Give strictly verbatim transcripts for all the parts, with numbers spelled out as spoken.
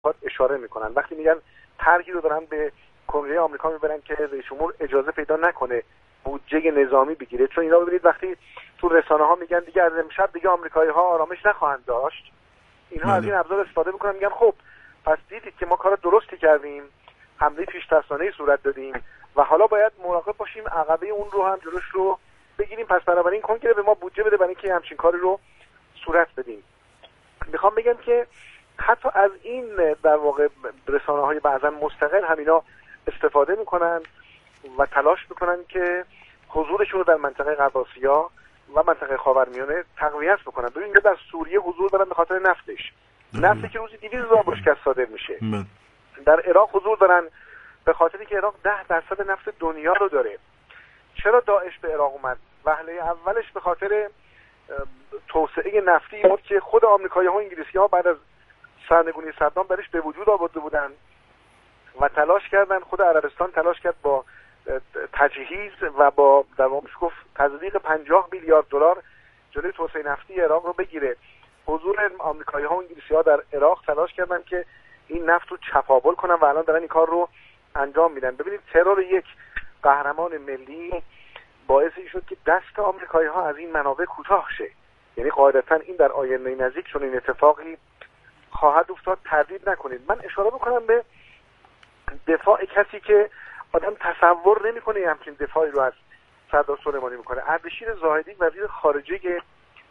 اشاره میکنن. وقتی میگن طرحی رو دارن به کنگره آمریکا میبرن که رئیس جمهور اجازه پیدا نکنه بودجه نظامی بگیره، چون اینا ببینید وقتی تو رسانه ها میگن دیگه از امشب دیگه آمریکایی ها آرامش نخواهند داشت، اینها از این ابزار استفاده میکنن، میگن خب پس دیدید که ما کار درستی کردیم، حمله پیش‌دستانه‌ای صورت دادیم و حالا باید مراقب باشیم عقبه اون رو هم جلوش رو بگیریم، پس بنابراین کنگره به ما بودجه بده برای اینکه همچین کاری رو صورت بدیم. میخوام بگم که حتی از این در واقع رسانه‌های بعضا مستقل همینا استفاده میکنن و تلاش میکنن که حضورشون رو در منطقه غرب آسیا و منطقه خاورمیانه تقویت بکنن. ببینید در سوریه حضور دارن به خاطر نفتش، نفتی که روزی دویست هزار بشکه صادر میشه. در عراق حضور دارن به خاطری که عراق ده درصد نفت دنیا رو داره. چرا داعش به عراق اومد؟ وهله اولش به خاطر توسعه نفتی بود که خود آمریکایی‌ها و انگلیسی‌ها بعد از سرنگونی صدام برش به وجود آورده بودن و تلاش کردن، خود عربستان تلاش کرد با تجهیز و با در واقع گفت تزریق پنجاه میلیارد دلار جلوی توسعه نفتی عراق رو بگیره. حضور آمریکایی‌ها و انگلیسی‌ها در عراق تلاش کردن که این نفت رو چپاول کنن و الان دارن این کار رو انجام میدن. ببینید ترور یک قهرمان ملی باعث این شد که دست آمریکایی‌ها از این منابع کوتاه شه. یعنی قاعدتاً این در آینده نزدیک چون این اتفاقی خواهد افتاد، تردید نکنید. من اشاره بکنم به دفاع کسی که آدم تصور نمی‌کنه همچین دفاعی رو از سردار سلیمانی میکنه. اردشیر زاهدی وزیر خارجه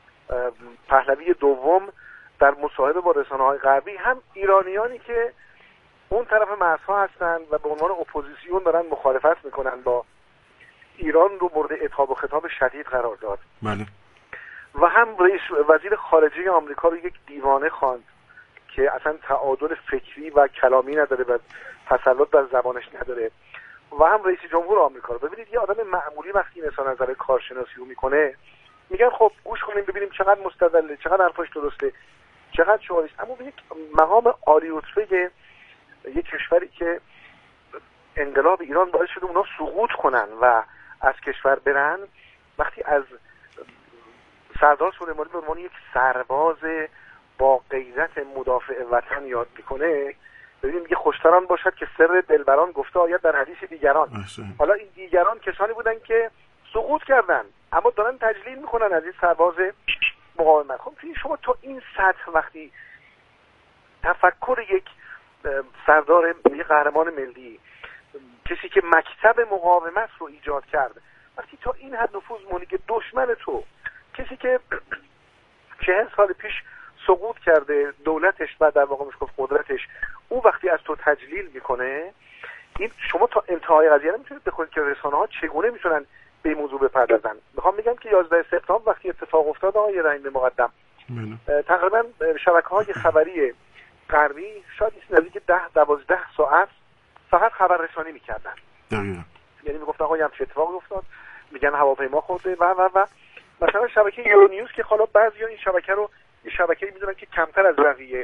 پهلوی دوم در مصاحبه با رسانه‌های غربی هم ایرانیانی که اون طرف مرزها هستن و به عنوان اپوزیسیون دارن مخالفت میکنن با ایران رو مورد عتاب و خطاب شدید قرار داد. بله. و هم رئیس وزیر خارجه آمریکا رو یک دیوانه خواند که اصلا تعادل فکری و کلامی نداره و تسلط بر زبانش نداره. و هم رئیس جمهور آمریکا رو. ببینید یه آدم معمولی وقتی این اظهار نظر کارشناسی رو میکنه میگن خب گوش کنیم ببینیم چقدر مستدله، چقدر حرفش درسته، چقدر شعاریست. اما به یک مقام عالی رتبه یک کشوری که انقلاب ایران باعث شده اونا سقوط کنن و از کشور برن، وقتی از سردار سلیمانی به عنوان یک سرباز با غیرت مدافع وطن یاد میکنه، ببینیم میگه خوشتران باشد که سر دلبران گفته آید در حدیث دیگران. حالا این دیگران کسانی بودن که سقوط کردن اما دارن تجلیل میکنن از این سرباز مقاومت. خب شما تا این سطح وقتی تفکر یک سردار یک قهرمان ملی، کسی که مکتب مقاومت رو ایجاد کرد، وقتی تا این حد نفوذ مونی که دشمن تو، کسی که چهل سال پیش سقوط کرده دولتش و در واقع میشه گفت قدرتش، او وقتی از تو تجلیل میکنه، این شما تا انتهای قضیه نمیتونید بخونید که رسانه‌ها چگونه میتونن به این موضوع بپردازن. میخوام بگم که یازده سپتامبر وقتی اتفاق افتاد آقای رحیم مقدم، تقریبا شبکه‌های خبری غربی شاید نزدیک ده دوازده ساعت فقط خبررسانی میکردن. دقیقاً. یعنی میگفتن آقا همچین اتفاقی افتاد، میگن هواپیما خورده و و و مثلا شبکه یورو نیوز که حالا بعضیا این شبکه رو یه شبکه‌ای میدونن که کمتر از بقیه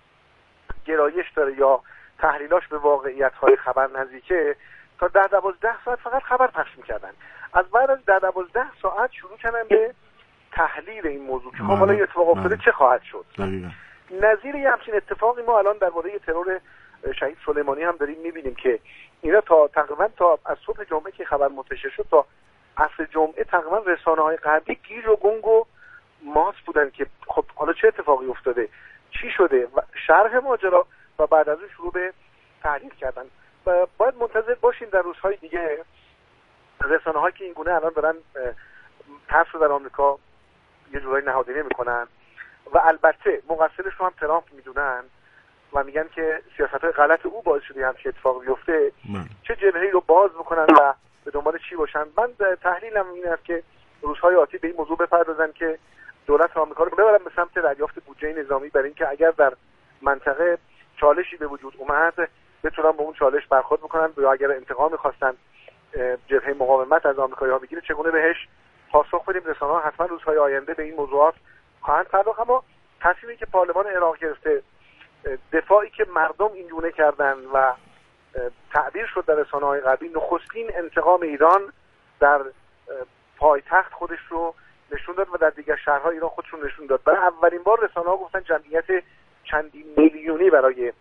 گرایش داره یا تحلیلاش به واقعیت‌های خبر نزدیکه، تا ده دوازده ساعت فقط خبر پخش میکردن. از بعد از ده دوازده ساعت شروع کردن به تحلیل این موضوع که خب حالا این اتفاق افتاده چه خواهد شد. دقیقاً. نظیر یه همچین اتفاقی ما الان درباره ترور شهید سلیمانی هم داریم میبینیم که اینا تا تقریبا تا از صبح جمعه که خبر منتشر شد تا عصر جمعه تقریبا رسانه‌های غربی گیج و گنگ و ماس بودن که خب حالا چه اتفاقی افتاده، چی شده و شرح ماجرا، و بعد از اون شروع به تحلیل کردن. و باید منتظر باشیم در روزهای دیگه رسانه‌هایی که این گونه الان دارن ترس رو در آمریکا یه جورایی نهادینه میکنن و البته مقصرش رو هم ترامپ میدونن و میگن که سیاست‌های غلط او باعث شده همچین اتفاقی بیفته، چه جبهه‌ای رو باز بکنن و به دنبال چی باشن. من تحلیلم این است که روزهای آتی به این موضوع بپردازن که دولت آمریکا رو ببرن به سمت دریافت بودجه نظامی، برای اینکه اگر در منطقه چالشی به وجود اومد بتونن با اون چالش برخورد بکنن، یا اگر انتقام می‌خواستن جبهه مقاومت از آمریکایی‌ها بگیره چگونه بهش پاسخ بدیم. رسانه‌ها حتما روزهای آینده به این موضوعات خواهند پرداخت. اما تصمیمی که پارلمان عراق گرفته، دفاعی که مردم اینگونه کردن و تعبیر شد در رسانه‌های غربی، نخستین انتقام ایران در پایتخت خودش رو نشون داد و در دیگر شهرهای ایران خودشون نشون داد. برای اولین بار رسانه‌ها گفتن جمعیت چندین میلیونی برای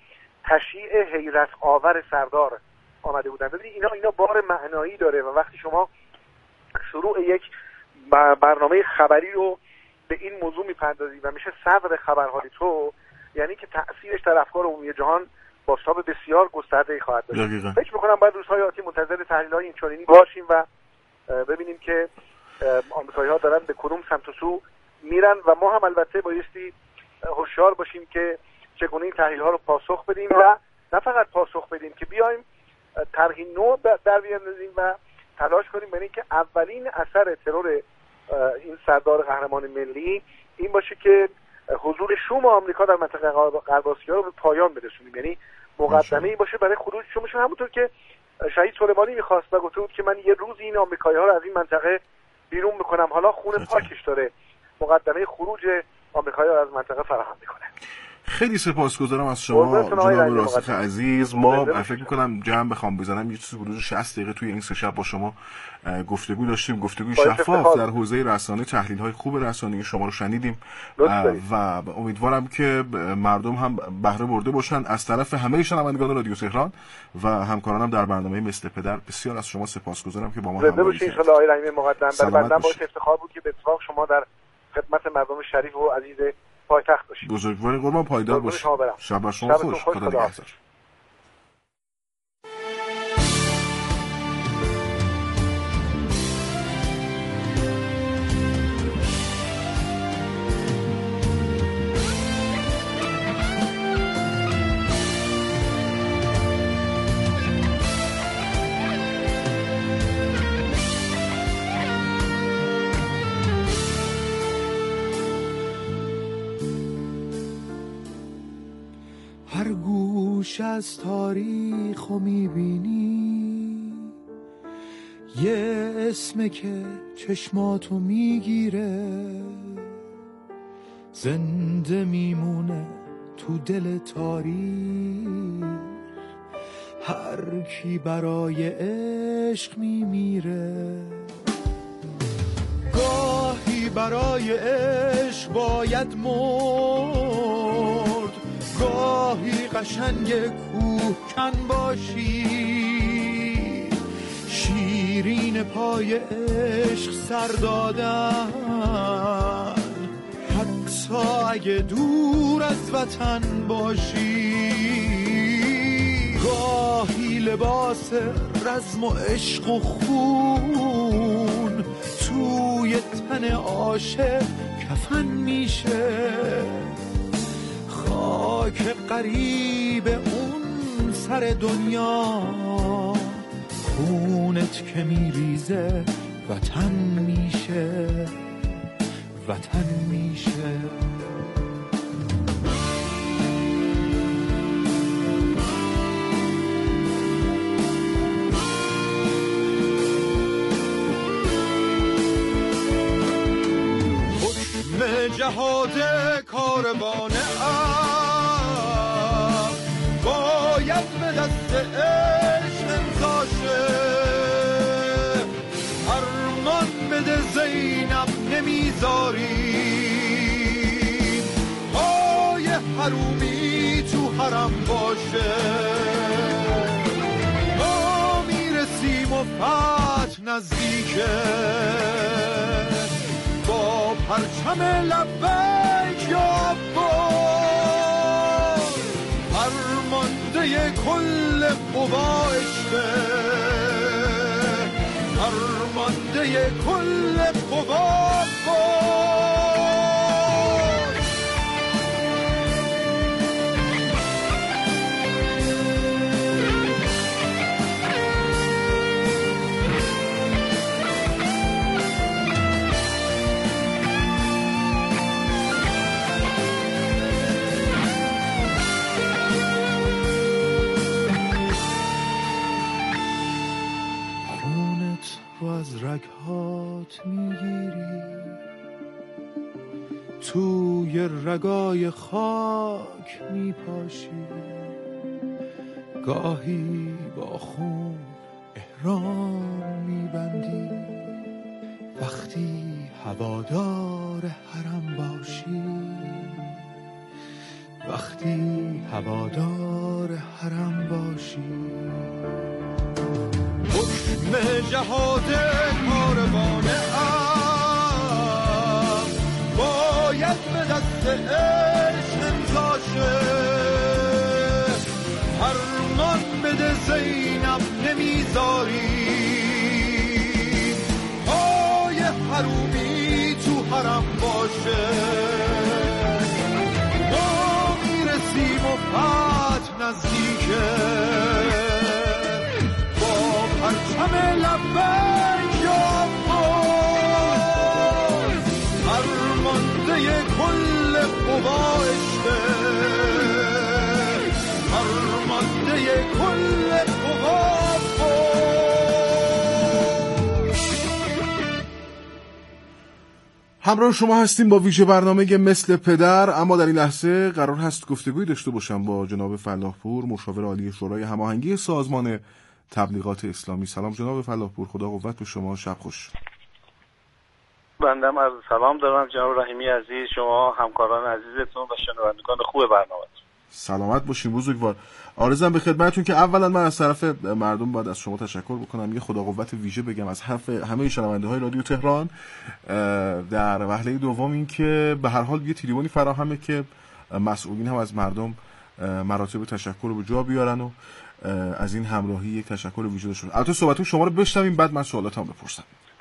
تشییع حیرت آور سردار آمده بودن. ببینید اینا اینا بار معنایی داره و وقتی شما شروع یک برنامه خبری رو به این موضوع میپردازید و میشه صدر خبرهای تو، یعنی که تأثیرش در افکار عمومی جهان بازتاب بسیار گسترده‌ای خواهد داشت. فکر می‌کنم باید روزهای آتی منتظر تحلیل‌های اینچنینی باشیم و ببینیم که آمریکایی‌ها دارن به کدوم سمت و سو میرن و ما هم البته بایستی هوشیار باشیم که چگونه این تحلیل‌ها رو پاسخ بدیم و نه فقط پاسخ بدیم که بیایم طرحی نو در بیاندازیم و تلاش کنیم برای اینکه اولین اثر ترور این سردار قهرمان ملی این باشه که حضور شوم آمریکا در منطقه غرب آسیا رو به پایان برسونیم، یعنی مقدمه‌ای باشه برای خروج شومشون، همونطور که شهید سلیمانی می‌خواست و گفته بود که من یه روز این آمریکایی‌ها رو از این منطقه بیرون می‌کنم. حالا خون پاکش داره مقدمه خروج آمریکایی‌ها از منطقه فراهم می‌کنه. خیلی سپاسگزارم از شما جناب راسخ عزیز. ما فکر می‌کنم جمع بخوام بزنم یه چیزی حدود شصت دقیقه توی این سه شب با شما گفتگو داشتیم، گفتگوی شفاف در حوزه رسانه، تحلیل‌های خوب رسانه‌ای شما رو شنیدیم و امیدوارم که مردم هم بهره برده باشن. از طرف همه شنوندگان رادیو تهران و همکارانم در برنامه مثل پدر بسیار از شما سپاسگزارم که با ما همراهی کردید. ان شاء الله آقای رحیمی مقدم، برای بنده باعث افتخار بود که به اتفاق شما در خدمت مردم شریف و عزیز پایتخت باشید. بزرگوار قربان، پایدار باشید. شب بر شما خوش. خدا نگهدار. هر گوش از تاریخو میبینی یه اسمه که چشماتو میگیره، زنده میمونه تو دل تاریخ، هر کی برای عشق میمیره. گاهی برای عشق باید مرد، گاهی قشنگ کوهکن باشی، شیرین پای عشق سر دادن، حتی اگه دور از وطن باشی. گاهی لباس رزم و عشق و خون توی تن عاشق کفن میشه، خاک قریب اون سر دنیا، خونت که میریزه وطن میشه، وطن میشه. حکم جهاد کاروان عقل باید به دست عشق امضا شه، فرمان بده زینب نمیذاریم پای حرومی تو حرم باشه، ما میرسیم و فتح نزدیکه، با پرچم لبیک یا عباس، فرمانده کل قوا عشقه، فرمانده کل قوا عباس. از رگهات میگیری، توی رگای خاک میپاشی، گاهی با خون احرام میبندی، وقتی هوادار حرم باشی، وقتی هوادار حرم باشی. حکم جهاد کاروان ام باید به دست عشق امضا شه. فرمان بده زینب نمیذاری پای حرومی تو حرم باشه. ما میرسیم و فتح نزدیکه با پرچم لبیک یا عباس. فرمانده کل قوا عشقه، فرمانده کل قوا. همراه شما هستیم با ویژه برنامه مثل پدر، اما در این لحظه قرار هست گفتگوی داشته باشم با جناب فلاحپور، مشاور عالی شورای هماهنگی سازمان تبلیغات اسلامی. سلام جناب فلاحپور، خدا قوت به شما، شب خوش. بندم عرض سلام دارم جناب رحیمی عزیز، شما همکاران عزیزتون و شنوندگان خوب برنامه. سلامت باشین بزرگوار. عرضم به خدمتتون که اولا من از طرف مردم باید از شما تشکر بکنم، یه خدا قوت ویژه بگم از حرف همه شنونده های رادیو تهران. در وهله دوم این که به هر حال یه تلفنی فراهمه که مسئولین هم از مردم مراتب تشکر رو به جا بیارن و از این همراهی یک تشکر ویژه داشتن. البته صحبتون شما رو بشنویم بعد من سوالاتم بپرسم.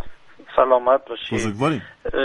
سلامت باشید. بزرگواریم.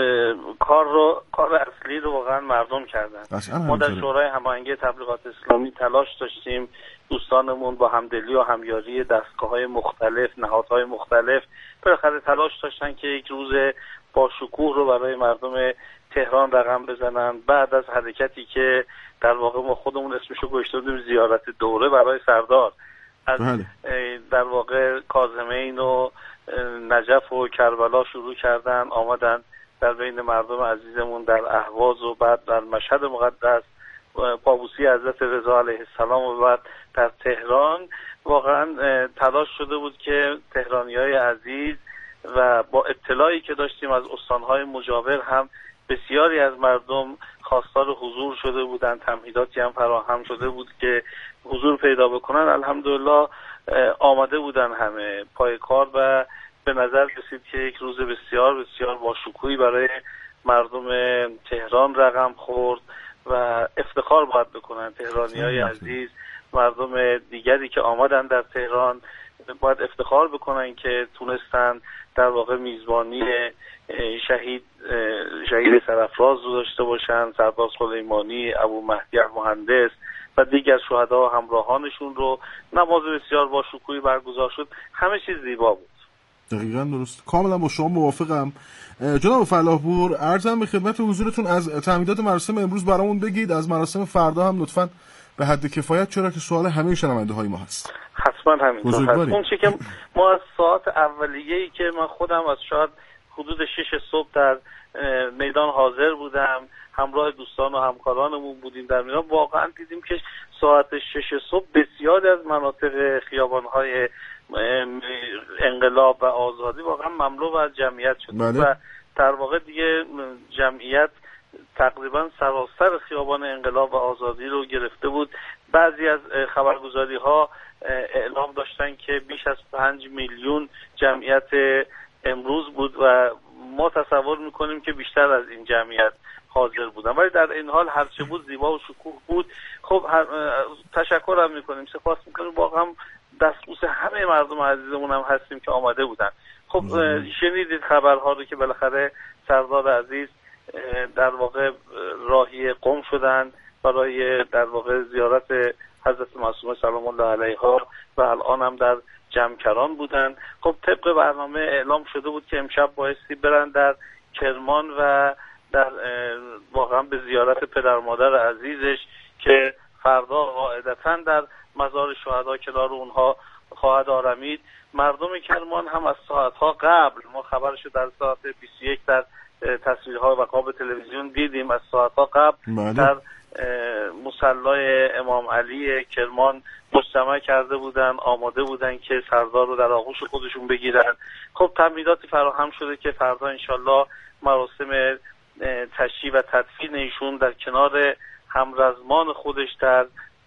کار رو کار اصلی رو واقعا مردم کردن. ما در شورای هماهنگی تبلیغات اسلامی تلاش داشتیم دوستانمون با همدلی و همیاری دستگاه‌های مختلف، نهادهای مختلف بالاخره تلاش داشتن که یک روز با شکوه رو برای مردم تهران رقم بزنن. بعد از حرکتی که در واقع ما خودمون اسمشو گذاشته بودیم زیارت دوره برای سردار، از در واقع کاظمین و نجف و کربلا شروع کردن، آمدن در بین مردم عزیزمون در اهواز و بعد در مشهد مقدس پابوسی حضرت رضا علیه السلام و بعد در تهران. واقعا تلاش شده بود که تهرانیای عزیز و با اطلاعی که داشتیم از استانهای مجاور هم بسیاری از مردم خواستار حضور شده بودند، تمهیداتی هم فراهم شده بود که حضور پیدا بکنن. الحمدلله آماده بودن همه پای کار و به نظر رسید که یک روز بسیار بسیار با شکوهی برای مردم تهران رقم خورد و افتخار باید بکنن تهرانیای عزیز. مردم دیگری که آمدن در تهران باید افتخار بکنن که تونستن در واقع میزبانی شهید شهید سرافراز رو داشته باشن، سردار سلیمانی، ابو مهدی مهندس و دیگر شهدا و همراهانشون رو. نماز بسیار با شکوهی برگزار شد، همه چیز زیبا بود. دقیقاً درست، کاملا با شما موافقم. جناب فلاحپور، عرضم به خدمت حضورتون از تعمیدات مراسم امروز برامون بگید، از مراسم فردا هم لطفاً به حد کفایت، چرا که سوال همه شنونده های ما هست. حتما همینطور هست. اون چی که ما از ساعت اولیه‌ای که من خودم از شاید حدود شش صبح در میدان حاضر بودم، همراه دوستان و همکارانمون بودیم در میدان، واقعا دیدیم که ساعت شش صبح بسیاری از مناطق خیابان‌های انقلاب و آزادی واقعا مملو از جمعیت شد و در واقع دیگه جمعیت تقریبا سراسر خیابان انقلاب و آزادی رو گرفته بود. بعضی از خبرگزاری‌ها اعلام داشتن که بیش از پنج میلیون جمعیت امروز بود و ما تصور میکنیم که بیشتر از این جمعیت حاضر بودن، ولی در این حال هرچه بود زیبا و شکوه بود. خب تشکر هم میکنیم، سپاس میکنیم، واقعا دستبوس همه مردم عزیزمون هم هستیم که آماده بودن. خب شنیدید خبرها رو که بالاخره سردار عزیز در واقع راهی قم شدن برای در واقع زیارت حضرت معصومه سلام الله علیها و الان هم در جمکران بودن. خب طبق برنامه اعلام شده بود که امشب بایستی برن در کرمان و در واقعا به زیارت پدر مادر عزیزش که فردا قاعدتاً در مزار شهدا کنار اونها خواهد آرمید. مردم کرمان هم از ساعتها قبل، ما خبرش در ساعت بیست و یک در تصویرها و قاب تلویزیون دیدیم، از ساعتها قبل ماله. در مصلی امام علی کرمان مجتمع کرده بودن، آماده بودن که سردار رو در آغوش خودشون بگیرن. خب تمهیداتی فراهم شده که فردا انشالله مراسم تشییع و تدفین ایشون در کنار همرزمان خودش در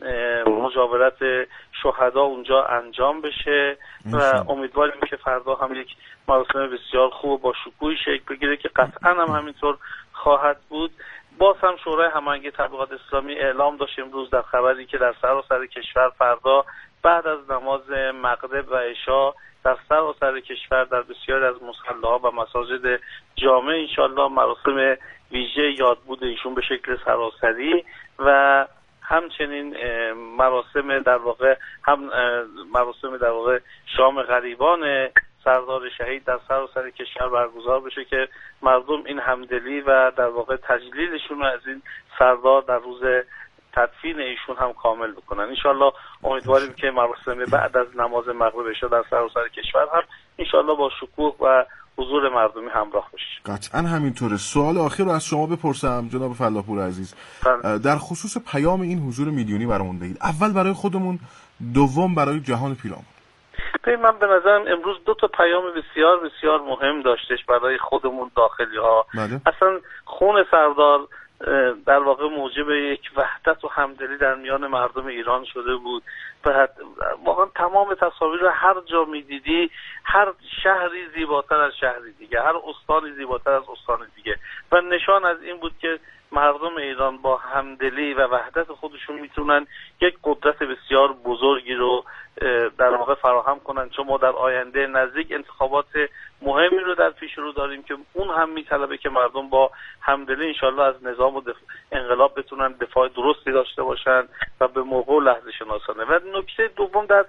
مجاورت شهدا اونجا انجام بشه و امیدواریم که فردا هم یک مراسم بسیار خوب و با شکوهی شکل بگیره که قطعا هم همینطور خواهد بود. باز هم شورای هماهنگی تبلیغات اسلامی اعلام داشت امروز در خبری که در سراسر کشور فردا بعد از نماز مغرب و عشاء در سراسر کشور در بسیاری از مصلاها و مساجد جامع انشالله مراسم ویژه یادبود ایشون به شکل سراسری و همچنین مراسم در واقع هم مراسم در واقع شام غریبان سردار شهید در سراسر کشور برگزار بشه که مردم این همدلی و در واقع تجلیلشون از این سردار در روز تدفین ایشون هم کامل بکنن. انشالله امیدواریم که مراسم بعد از نماز مغرب عشاء در سراسر کشور هم انشالله با شکوه و حضور مردمی همراه بشه. قطعا همینطوره. سوال آخر رو از شما بپرسم جناب فلاحپور عزیز، در خصوص پیام این حضور میلیونی برامون بگید. اول برای خودمون، دوم برای جهان پیرامون. من به نظرم امروز دو تا پیام بسیار بسیار مهم داشتش برای خودمون داخلی ها. بله. اصلا خون سردار در واقع موجب یک وحدت و همدلی در میان مردم ایران شده بود و واقعا تمام تصاویر رو هر جا میدیدی هر شهری زیباتر از شهری دیگه، هر استانی زیباتر از استان دیگه و نشان از این بود که مردم ایران با همدلی و وحدت خودشون میتونن یک قدرت بسیار بزرگی رو در واقع فراهم کنن، چون ما در آینده نزدیک انتخابات مهمی رو در پیش رو داریم که اون هم میطلبه که مردم با همدلی انشالله از نظام و دف... انقلاب بتونن دفاع درستی داشته باشن و به موقع و لحظه شناسانه. و نکته دوم در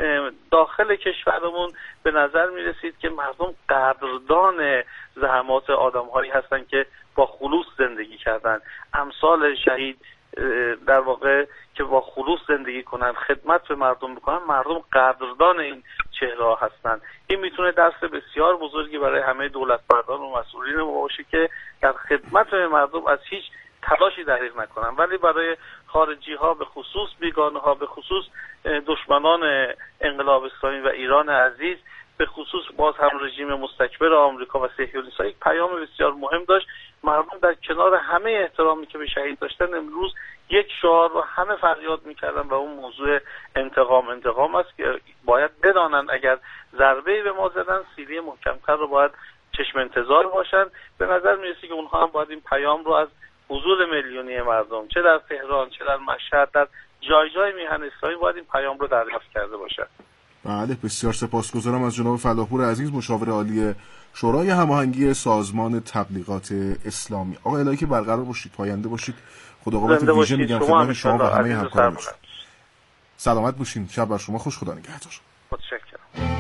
داخل کشورمون به نظر میرسید که مردم قدردان زحمات آدم‌هایی هستن که با خلوص زندگی کردن، امثال شهید در واقع که با خلوص زندگی کنن، خدمت به مردم بکنن. مردم قدردان این چهره‌ها هستن. این میتونه درس بسیار بزرگی برای همه دولتمردان و مسئولین ما باشه که در خدمت به مردم از هیچ تلاشی دریغ نکنن، ولی برای خارجی ها به خصوص بیگانه ها به خصوص دشمنان انقلاب اسلامی و ایران عزیز به خصوص باز هم رژیم مستکبر آمریکا و صهیونیست‌ها یک پیام بسیار مهم داشت. مردم در کنار همه احترامی که به شهید داشتن امروز یک شعار رو همه فریاد میکردن و اون موضوع انتقام انتقام است که باید بدانن اگر ضربه‌ای به ما زدن سیلی محکم‌تر رو باید چشم انتظار باشن. به نظر میرسه که اونها هم باید این پیام رو از حضور میلیونی مردم چه در تهران چه در مشهد در جای جای میهن اسلامی باید این پیام رو دریافت کرده باشن. بله، بسیار سپاسگزارم از جناب فلاحپور عزیز، مشاور عالی شورای هماهنگی سازمان تبلیغات اسلامی. آقا الهی که برقرار باشید، پاینده باشید. خداقابت ویژه میگم خدمت شما و همه همکاران. سلامت باشین. شب بر شما خوش. خدا نگهدار. متشکرم.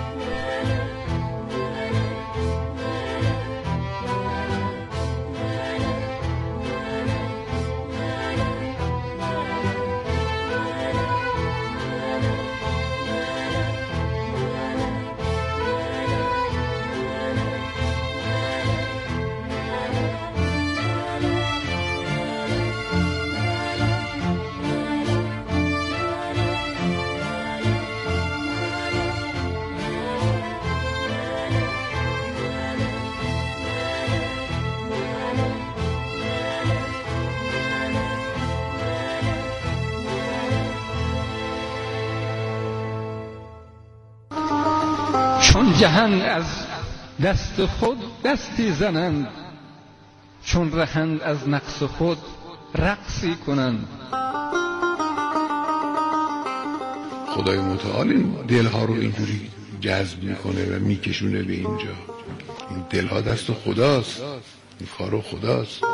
چون جهان از دست خود دستی زنند، چون رهند از نقص خود رقصی کنند. خدای متعال این دلها رو اینجوری جذب میکنه و میکشونه به اینجا. این دلها دست خداست، این کارو خداست.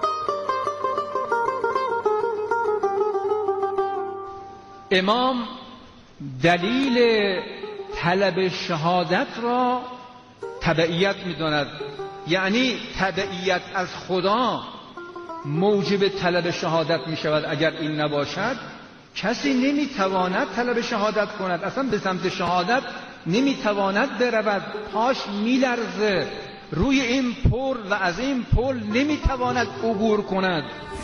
امام دلیل طلب شهادت را تبعیت می‌داند، یعنی تبعیت از خدا موجب طلب شهادت می‌شود. اگر این نباشد کسی نمی‌تواند طلب شهادت کند، اصلا به سمت شهادت نمی‌تواند برود، پاش می‌لرزه، روی این پل و از این پل نمی‌تواند عبور کند.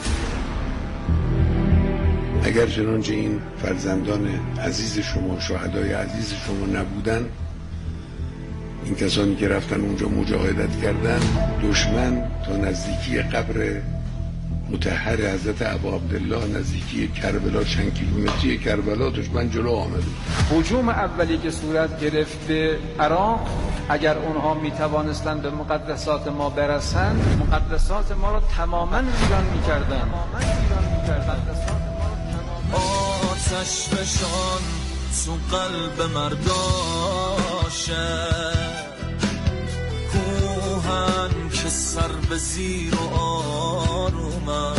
اگر چنانچه این فرزندان عزیز شما، شهدای عزیز شما نبودن، این کسانی که رفتن اونجا مجاهدت کردن، دشمن تا نزدیکی قبر مطهر حضرت ابا عبدالله نزدیکی کربلا، چند کیلومتری کربلا، دشمن جلو آمده. هجوم اولی که صورت گرفت به عراق، اگر اونها می توانستند به مقدسات ما برسند، مقدسات ما رو تماما ویران می‌کردند. آتش فشان تو قلب مرداشه، کوهن که سر به زیر و آرومن،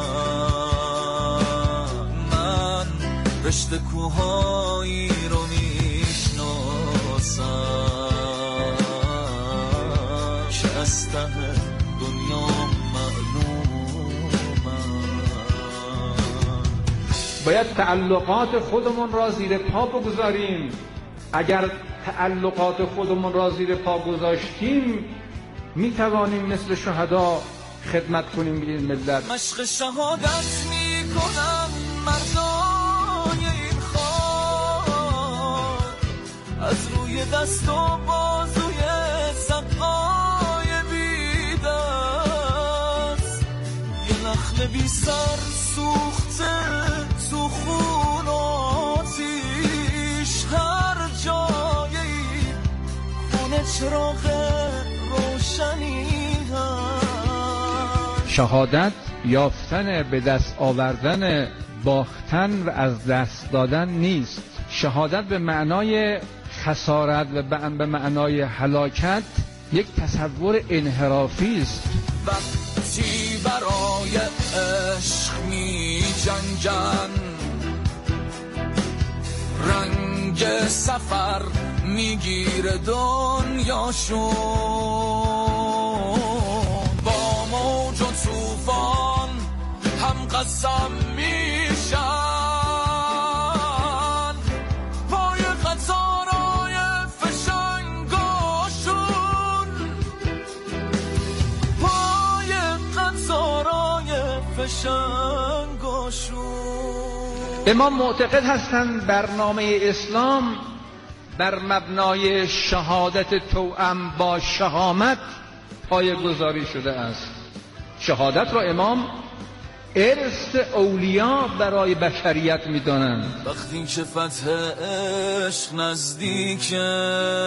من رشته کوهایی رو میشناسم که از ته دنیا باید تعلقات خودمون را زیر پا بگذاریم. اگر تعلقات خودمون را زیر پا گذاشتیم می توانیم مثل شهدا خدمت کنیم به این ملت. مشق شهادت می کنم مردای این خاک، از روی دست و بازوی سقای بی دست، یه نخل بی سر سوخته تو خون آتیش، هر جایی خونه چراغ روشنی هست. شهادت یافتن، به دست آوردن، باختن و از دست دادن نیست. شهادت به معنای خسارت و به معنای هلاکت یک تصور انحرافی است. وقتی برای عشق می جنگن، رنگ سفر میگیره دنیاشون، با موج و طوفان هم قسم میشن، پای قطارای فشنگاشون، پای قطارای فشنگاشون. امام معتقد هستند برنامه اسلام بر مبنای شهادت توأم با شهامت پایه‌گذاری شده است. شهادت را امام ارث اولیاء برای بشریت می‌دانند. وقتی که فتح عشق نزدیکه،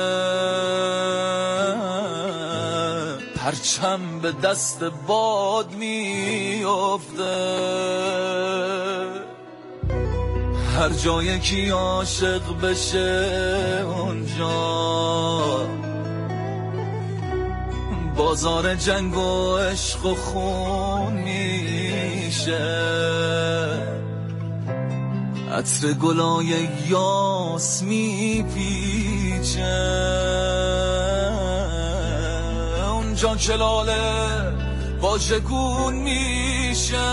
پرچم به دست باد میافته، هر جایی که عاشق بشه اونجا بازار جنگ و عشق و خون میشه، عطر گلای یاس میپیچه، اونجا که لاله واژگون میشه،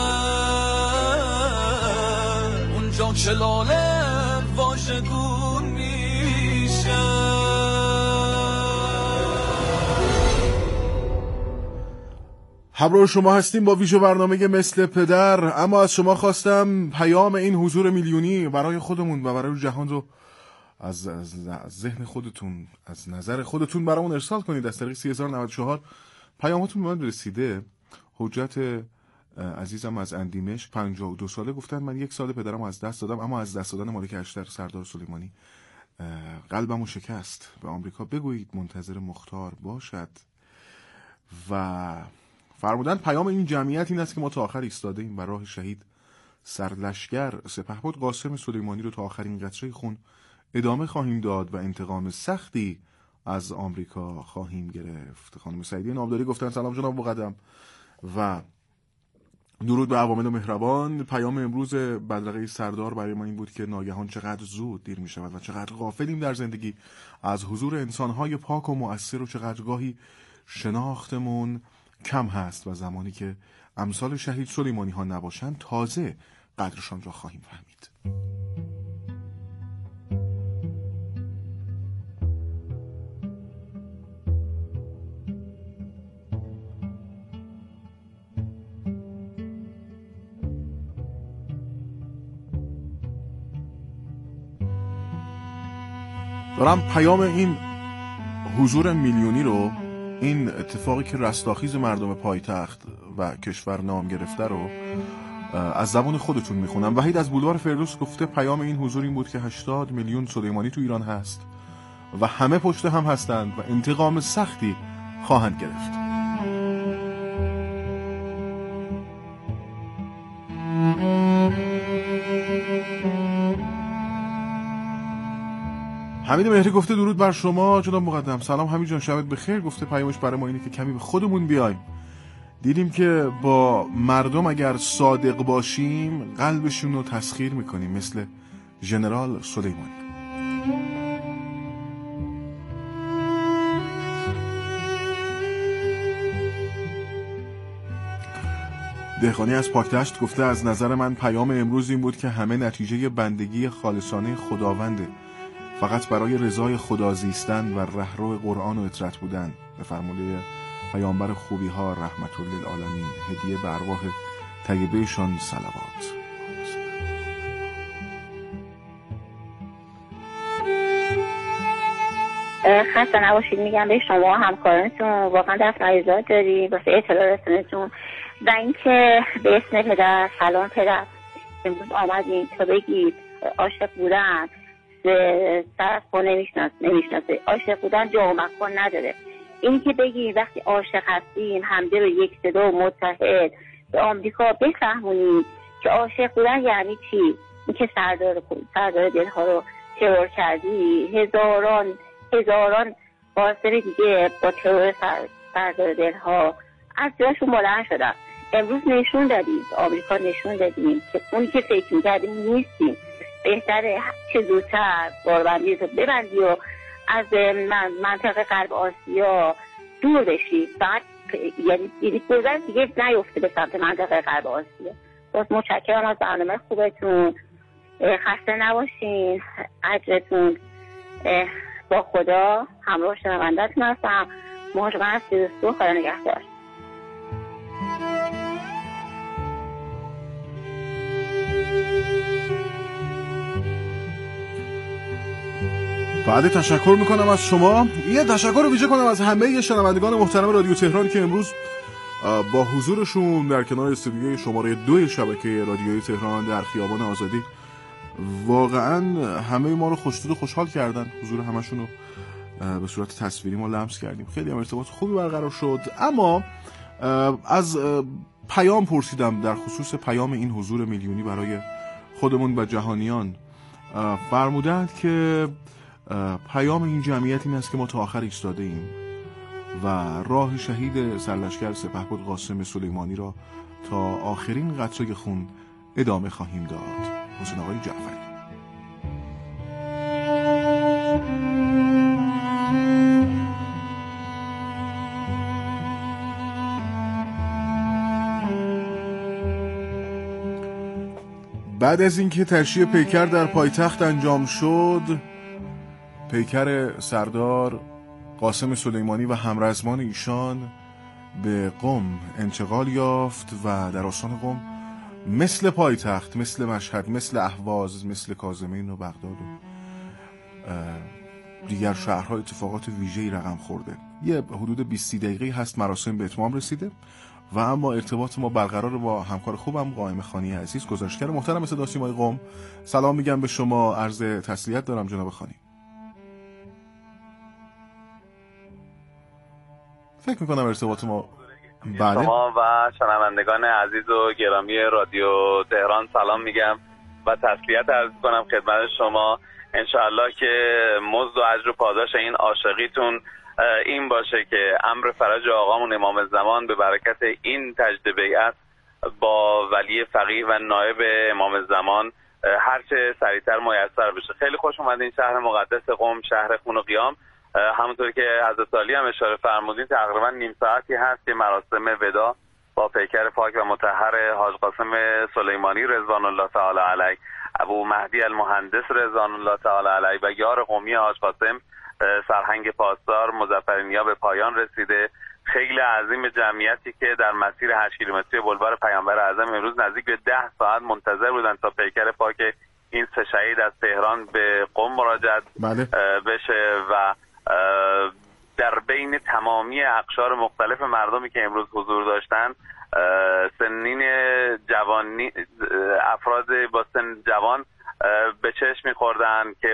اونجا که لاله واژگون میشه. همراه شما هستیم با ویژه برنامه مثل پدر، اما از شما خواستم پیام این حضور میلیونی برای خودمون و برای جهان رو از, از ذهن خودتون، از نظر خودتون برامون ارسال کنید. از طریق سی هزار و نود و چهار پیاماتون به من رسیده. حجت عزیزم از اندیمش پنجاه و دو ساله گفتن من یک سال پدرم از دست دادم، اما از دست دادن مالک اشتر سردار سلیمانی قلبمو شکست. به آمریکا بگویید منتظر مختار باشد. و فرمودن پیام این جمعیت این است که ما تا آخر ایستاده ایم و راه شهید سرلشگر سپهبد قاسم سلیمانی رو تا آخرین قطره خون ادامه خواهیم داد و انتقام سختی از آمریکا خواهیم گرفت. خانم سعیدی نامداری گفتن سلام جناب مقدم و درود به عوامل مهربان. پیام امروز بدرقه سردار برای ما این بود که ناگهان چقدر زود دیر می شود و چقدر غافلیم در زندگی از حضور انسانهای پاک و مؤثر و چقدر گاهی شناختمون کم هست و زمانی که امثال شهید سلیمانی ها نباشند تازه قدرشان را خواهیم فهمید. دارم پیام این حضور میلیونی رو این اتفاقی که رستاخیز مردم پایتخت و کشور نام گرفته رو از زبان خودتون میخونم. وحید از بولوار فردوس گفته پیام این حضور این بود که هشتاد میلیون سلیمانی تو ایران هست و همه پشت هم هستند و انتقام سختی خواهند گرفت. حمید مهری گفته درود بر شما جناب مقدم. سلام حمید جان، شبت بخیر. گفته پیامش برای ما اینه که کمی به خودمون بیایم. دیدیم که با مردم اگر صادق باشیم قلبشون رو تسخیر میکنیم مثل ژنرال سلیمانی. دهقانی از پاکدشت گفته از نظر من پیام امروز این بود که همه نتیجه بندگی خالصانه خداونده، فقط برای رضای خدا زیستن و رهرو قرآن و اطرت بودن. به فرموده پیامبر خوبی ها رحمت للعالمین، هدیه به ارواح طیبه‌شان صلوات. خسته نباشید میگم به شما همکارانتون، واقعا دست عزیزات داری واسه اطلاع رسونتون و اینکه به اسم پدر سلام پدر امروز آمدین تا بگید عاشق بودن سر از پا نمیشناسه، عاشق بودن جا و مکان نداره. اینی که بگید وقتی عاشق هستین همدل و یک صدا و متحد به آمریکا بفهمونید که عاشق بودن یعنی چی. این که سردار سردار دلها رو ترور کردی، هزاران هزاران قاصر دیگه با ترور سردار دلها از جاشون بلند شدن. امروز نشون دادیم، آمریکا نشون دادیم که اونی که فکر می‌کردیم نیستیم. بهتره چه زودتر باربندی رو ببندی و از منطقه غرب آسیا دور بشی. فقط یعنی گذر دیگه نیفته به سمت منطقه غرب آسیا. باز متشکرم از برنامه خوبتون، خسته نباشین، اجرتون با خدا. همراه شنونده‌تون هستم، مهاجم از سیزدو. خدا نگهدار. بعد تشکر میکنم از شما. یه تشکر ویژه کنم از همه شنوندگان محترم رادیو تهران که امروز با حضورشون در کنار استودیوی شماره دو شبکه رادیوی تهران در خیابان آزادی واقعا همه ما رو خوشنود و خوشحال کردن. حضور همشون رو به صورت تصویری ما لمس کردیم، خیلی هم ارتباط خوبی برقرار شد. اما از پیام پرسیدم در خصوص پیام این حضور میلیونی برای خودمون و جهانیان. فرمودند که پیام این جمعیت این است که ما تا آخر ایستاده ایم و راه شهید سرلشکر سپهبد قاسم سلیمانی را تا آخرین قطره خون ادامه خواهیم داد. حسین آقای جعفری. بعد از اینکه ترشیح پیکر در پایتخت انجام شد، پیکر سردار قاسم سلیمانی و همرزمان ایشان به قم انتقال یافت و در آستان قم مثل پایتخت، مثل مشهد، مثل اهواز، مثل کاظمین و بغداد و دیگر شهرها اتفاقات ویژه‌ای رقم خورده. یه حدود بیست دقیقه هست مراسم به اتمام رسیده و اما ارتباط ما برقرار با همکار خوبم قائم خانی عزیز، گزارشگر محترم صدای سیمای قم. سلام میگم به شما، عرض تسلیت دارم جناب خانی. فکر میکنم ارتباط ما بله. شما و شنوندگان عزیز و گرامی رادیو تهران سلام میگم و تسلیت عرض کنم خدمت شما. انشاءالله که مزد و اجر و پاداش این عاشقیتون این باشه که امر فرج آقامون امام زمان به برکت این تجدید بیعت با ولی فقیه و نایب امام زمان هرچه سریعتر میسر بشه. خیلی خوش اومدین شهر مقدس قم، شهر خون و قیام. همونطور که حضرت عالی هم اشاره فرمودین تقریبا نیم ساعتی هست که مراسم ودا با پیکر پاک و مطهر حاج قاسم سلیمانی رضوان الله تعالی علیه، ابو مهدی المهندس رضوان الله تعالی علیه و یار قومی حاج قاسم سرهنگ پاسدار مظفرینیا به پایان رسیده. خیلی عظیم جمعیتی که در مسیر هشت کیلومتری بلوار پیامبر اعظم امروز نزدیک به ده ساعت منتظر بودن تا پیکر پاک این سه شهید از تهران به قم مراجعت بله. بشه و در بین تمامی اقشار مختلف مردمی که امروز حضور داشتن سنین جوانی افراد با سن جوان به چشم می‌خوردن که